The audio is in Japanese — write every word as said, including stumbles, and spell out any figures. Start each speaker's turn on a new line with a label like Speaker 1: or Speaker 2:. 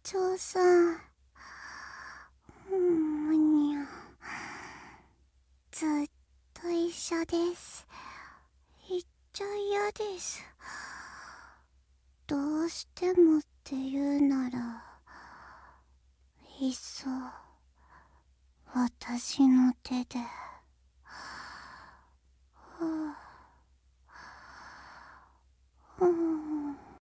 Speaker 1: 長さん。むにゃ。ずっと一緒です。言っちゃ嫌です。どうしてもって言うなら、いっそ私の手で。